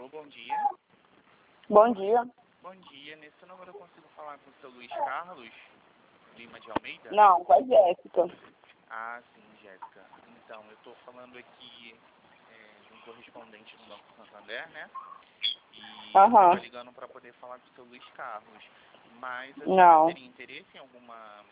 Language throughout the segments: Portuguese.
Alô, bom dia. Bom dia. Bom dia. Nesse número eu consigo falar com o seu Luiz Carlos Lima de Almeida? Não, com a Jéssica. Ah, sim, Jéssica. Então, eu estou falando aqui de um correspondente do Banco Santander, né? E eu estava ligando para poder falar com o seu Luiz Carlos. Mas a senhora teria interesse em alguma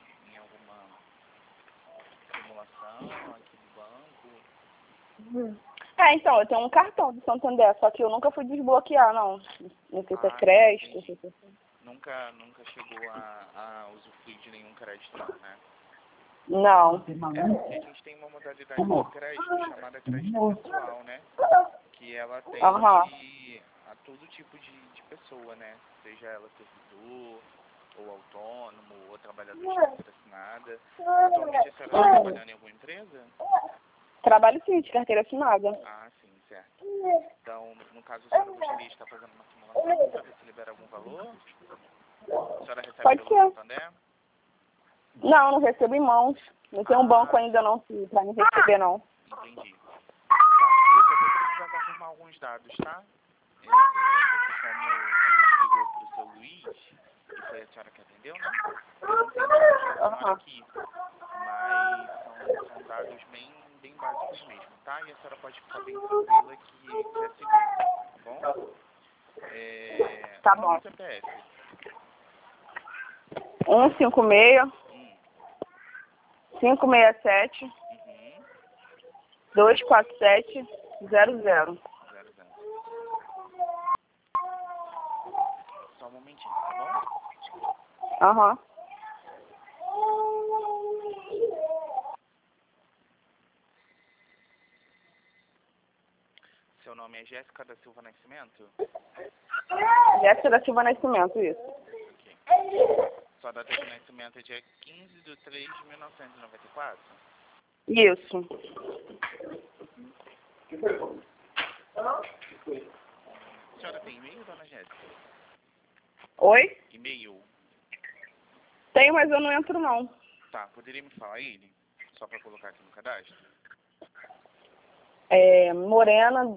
simulação aqui do banco? Então, eu tenho um cartão do Santander, só que eu nunca fui desbloquear, não. Não sei se é crédito. Nunca chegou a usufruir de nenhum crédito, não, né? Não. Porque a gente tem uma modalidade de crédito chamada crédito pessoal, né? Que ela tem a todo tipo de pessoa, né? Seja ela servidor, ou autônomo, ou trabalhador de carteira assinada. Atualmente a senhora está trabalhando em alguma empresa? Trabalho sim, de carteira assinada. Ah, sim, certo. Então, no caso, a senhora gostaria de estar fazendo uma simulação para ver se libera algum valor? A senhora recebe pelo Santander? Não recebo em mãos. Não tem um banco ainda não para me receber, não. Entendi. Tá. Eu só vou precisar confirmar alguns dados, tá? Porque como a gente ligou para o seu Luiz, e foi a senhora que atendeu, né? Eu não tenho os dados da senhora aqui, mas são dados bem básicos mesmo, tá? E a senhora pode ficar bem tranquila que é seguro, tá bom? Tá bom. CPF. 156 567 247 00. Só um momentinho, tá bom? Aham. Seu nome é Jéssica da Silva Nascimento? Jéssica da Silva Nascimento, isso. Ok. Sua data de nascimento é dia 15/3/1994? Isso. A senhora tem e-mail, dona Jéssica? Oi? E-mail? Tenho, mas eu não entro, não. Tá, poderia me falar ele? Só pra colocar aqui no cadastro? Morena...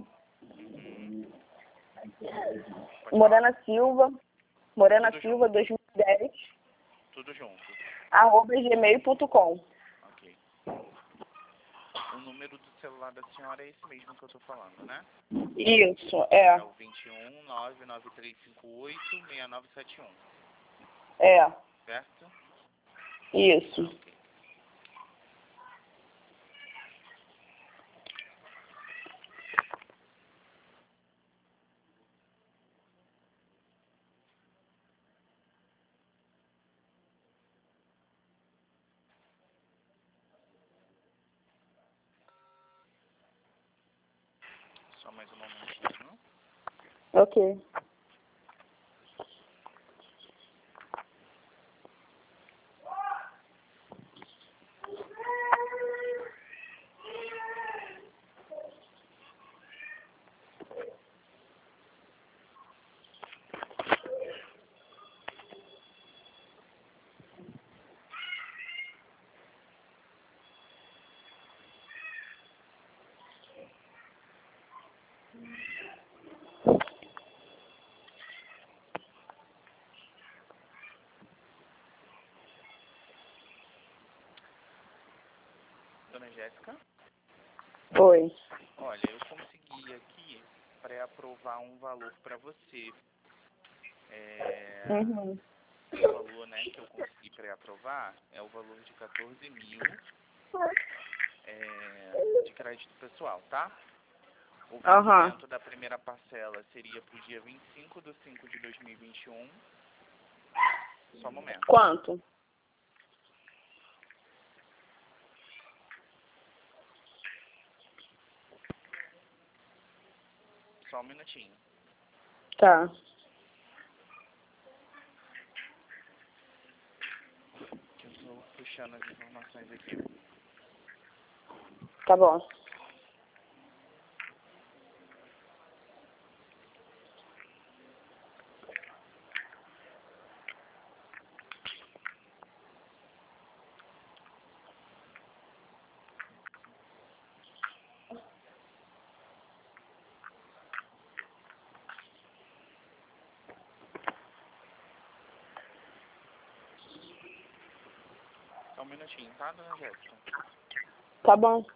Morena Silva. Morena Silva 2010. Tudo junto. @gmail.com. Ok. O número do celular da senhora é esse mesmo que eu tô falando, né? Isso, É o 21 99358 6971. Certo? Isso. Ok. Só mais um momentinho. Ok. Dona Jéssica? Oi. Olha, eu consegui aqui pré-aprovar um valor para você. O valor, né, que eu consegui pré-aprovar é o valor de 14 mil de crédito pessoal, tá? O vencimento da primeira parcela seria para o dia 25/5/2021. Só um momento. Quanto? Só um minutinho. Tá. Que eu estou puxando as informações aqui. Tá bom. um minutinho, tá, dona Jéssica? Tá bom.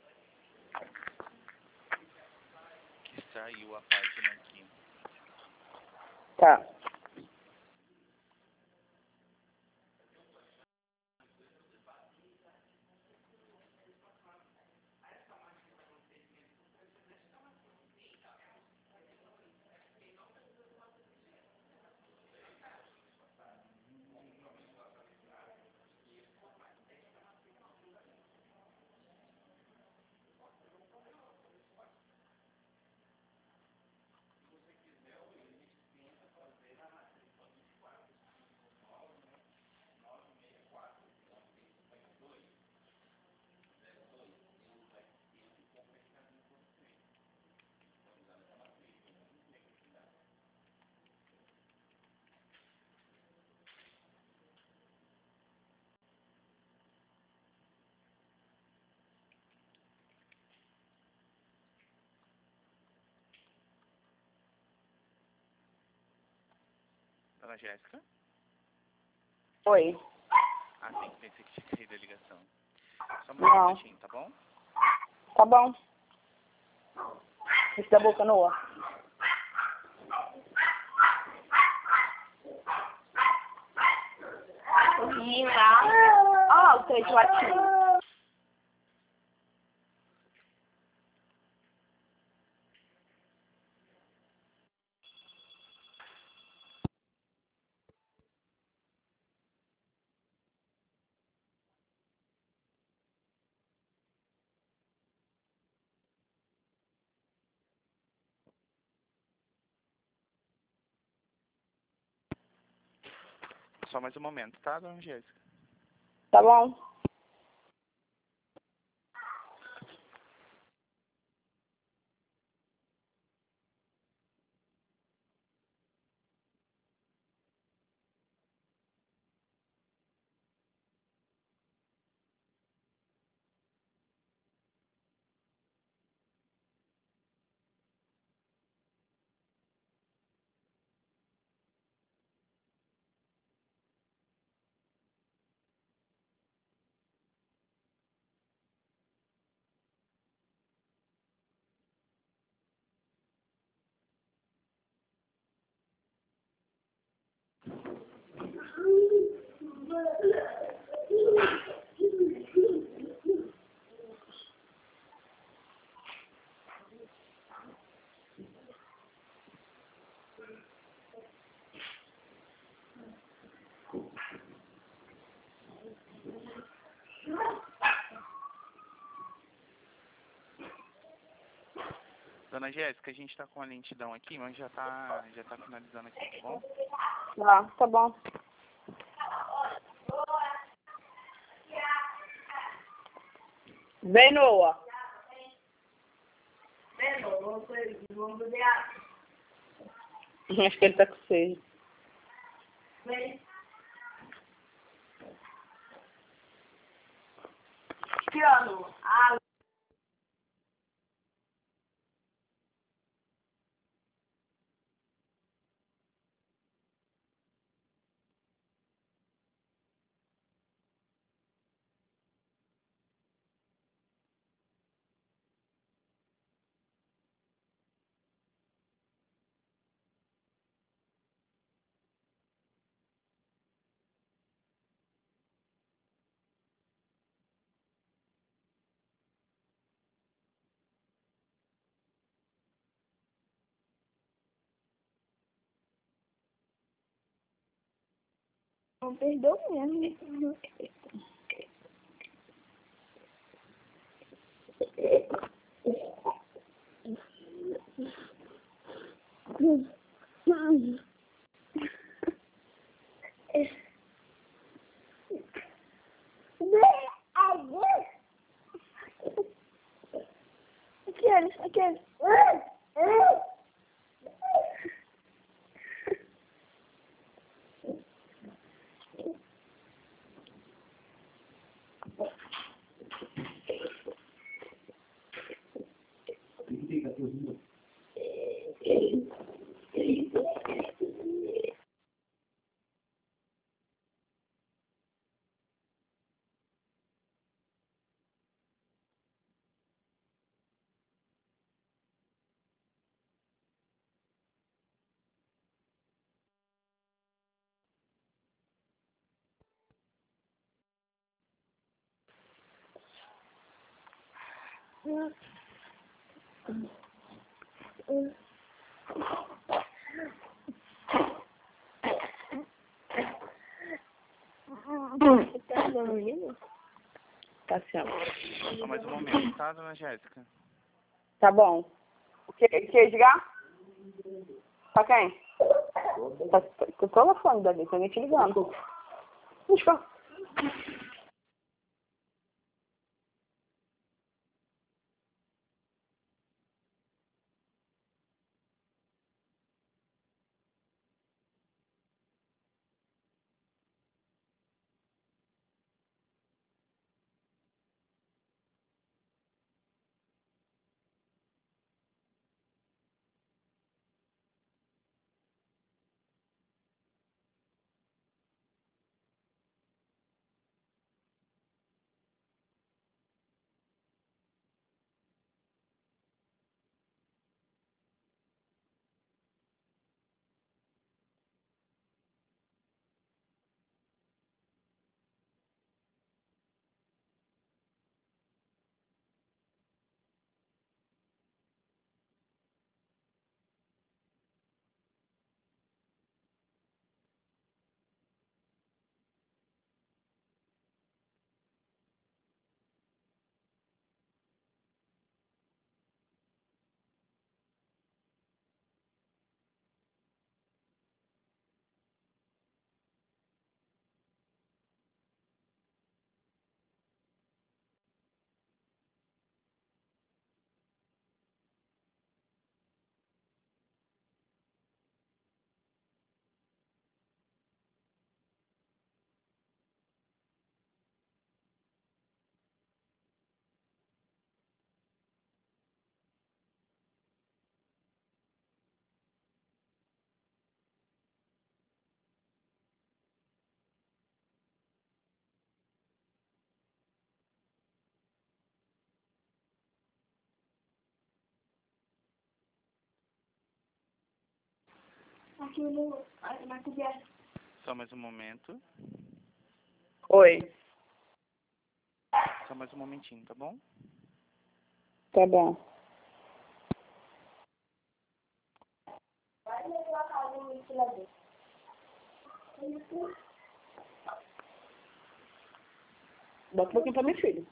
Que saiu a página aqui. Tá. Dona Jéssica? Oi. Ah, sim, pensei que tinha caído a ligação. Só um Não. minutinho, tá bom? Tá bom. Isso da boca no ar. Ó, o 3 latinhos. Só mais um momento, tá, dona Jéssica? Tá bom. Dona Jéssica, a gente tá com a lentidão aqui, mas já tá finalizando aqui, tá bom? Tá bom. Vem, Noah. Acho que ele tá com sede. Não perdeu mesmo. Aquele. Tá dormindo? Tá certo. Só mais um momento, tá, dona Jéssica? Tá bom. O que? Quer ligar? Pra quem? Tá com o telefone, Davi, tem alguém te ligando. Desculpa. Só mais um momento. Oi. Só mais um momentinho, tá bom? Tá bom. Bota um pouquinho pra minha filha.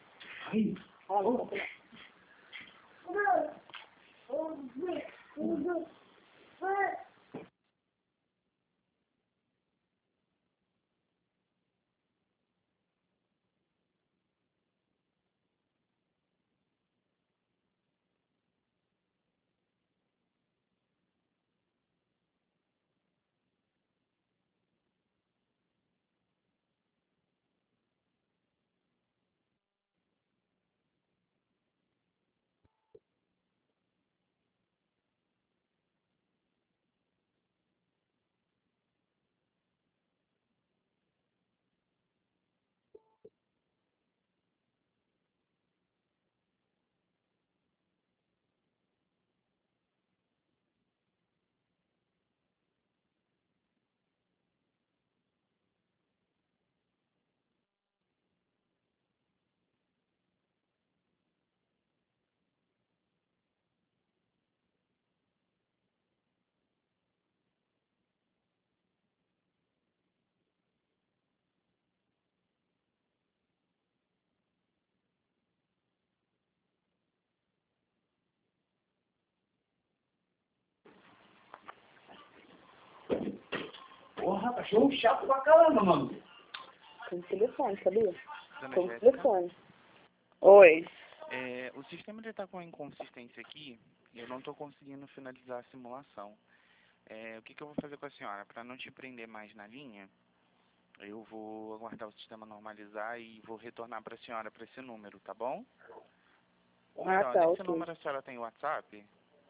Porra, cachorro chato pra caramba, mano. Tem telefone, sabia? Dona Tem Jéssica, telefone. Oi. o sistema está com inconsistência aqui e eu não estou conseguindo finalizar a simulação. O que eu vou fazer com a senhora? Para não te prender mais na linha, eu vou aguardar o sistema normalizar e vou retornar para a senhora para esse número, tá bom? Ou melhor, Tá, nesse ok. número a senhora tem WhatsApp?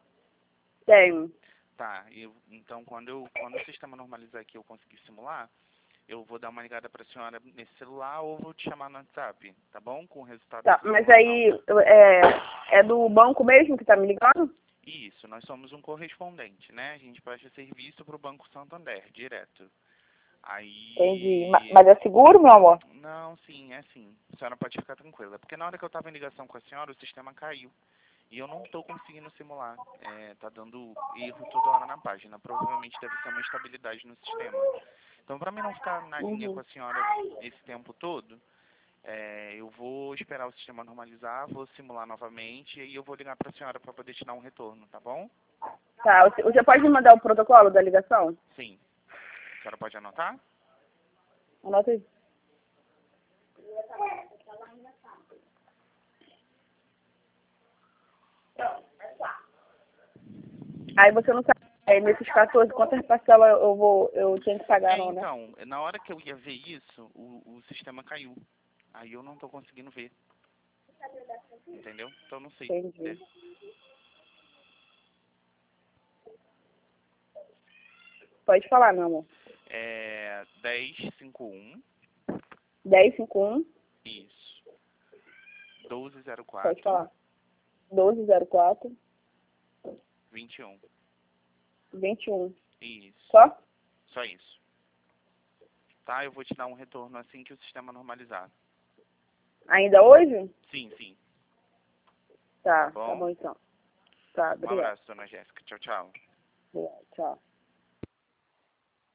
Tenho. Tá, então quando o sistema normalizar aqui e eu conseguir simular, eu vou dar uma ligada para a senhora nesse celular ou vou te chamar no WhatsApp, tá bom? Com o resultado Tá, da mas simulação. aí é do banco mesmo que tá me ligando? Isso, nós somos um correspondente, né? A gente presta serviço para o Banco Santander, direto. Aí... Entendi. Mas é seguro, meu amor? Não, sim, é sim. A senhora pode ficar tranquila. Porque na hora que eu tava em ligação com a senhora, o sistema caiu. E eu não tô conseguindo simular. Tá dando erro toda hora na página. Provavelmente deve ser uma instabilidade no sistema. Então, pra mim não ficar na linha com a senhora esse tempo todo, eu vou esperar o sistema normalizar, vou simular novamente e aí eu vou ligar pra senhora pra poder te dar um retorno, tá bom? Tá, você pode me mandar o protocolo da ligação? Sim. A senhora pode anotar? Anota aí. Aí você não sabe, nesses 14, quantas parcelas eu tenho que pagar, não, né? Então, na hora que eu ia ver isso, o sistema caiu. Aí eu não tô conseguindo ver. Entendeu? Então não sei. Entendi. Pode falar, meu amor. 1051. 1051. Isso. 1204. Pode falar. 1204. 21. 21. Isso. Só? Só isso. Tá? Eu vou te dar um retorno assim que o sistema normalizar. Ainda hoje? Sim, sim. Tá, Tá bom? tá bom então. Tá, Um obrigado. abraço, dona Jéssica. Tchau, tchau. Obrigado, tchau.